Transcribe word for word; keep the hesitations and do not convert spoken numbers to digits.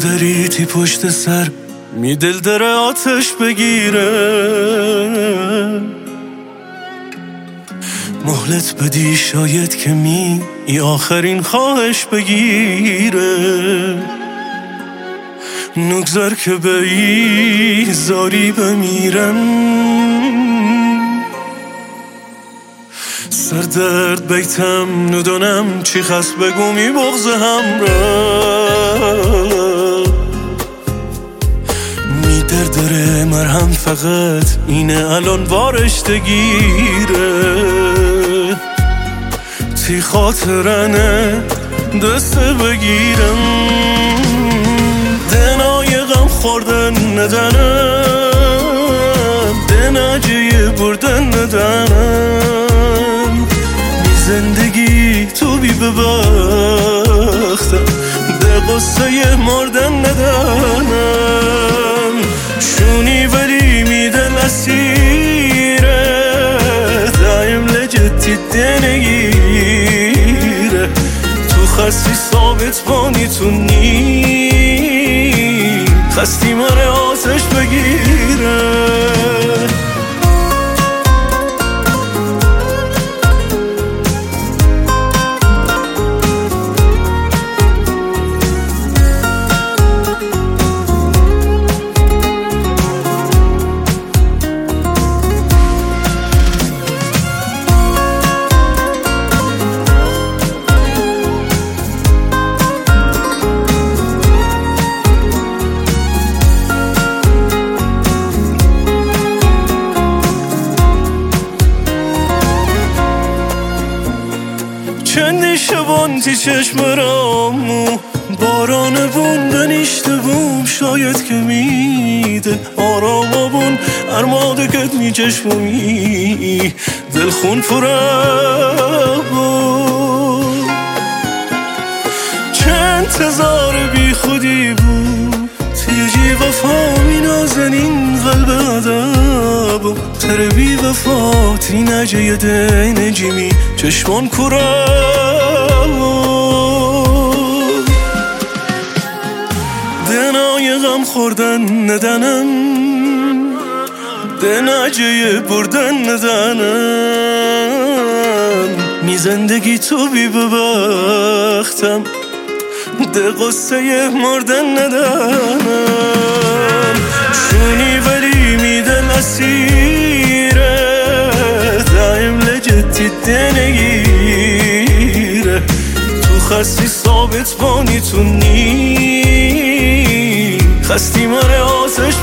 میگذریتی پشت سر می دل داره آتش بگیره، مهلت بدی شاید که می ای آخرین خواهش بگیره. نگذار که به ای زاری بمیرم، سر درد بیتم ندونم چی خست بگو می بغض همراه. می درد داره مرهم فقط اینه الان وارش دگیره. تی خاطرنه دست بگیرم، دنای غم خوردن ندنم، دنجه بردن ندنم. بی زندگی تو بی ببختم، ده قصه مردن ندنم. شونی ولی میدل اسیره، دایم لجتی دنگیره. تو خستی ثابت بانی تو نی، خستی من آتش بگیره. چندی شبان تی چشم رامو، باران بون دنیشته بوم. شاید که میده آرام بون ارماده کد می چشمومی، دل خون پره بود. چند تزار بی خودی بود، تیجی وفا می نازنین قلب عذاب. تر بی وفا تی نجه ده نجیمی چشمان کره. دنای غم خوردن ندنم، دنجه بردن ندنم. می زندگی تو بی ببختم، ده قصه مردن ندنم. شونی ولی می دل اسیره، دایم لجتی دنگیره. تو خستی ثابت بانی تو نی، خستی من آتش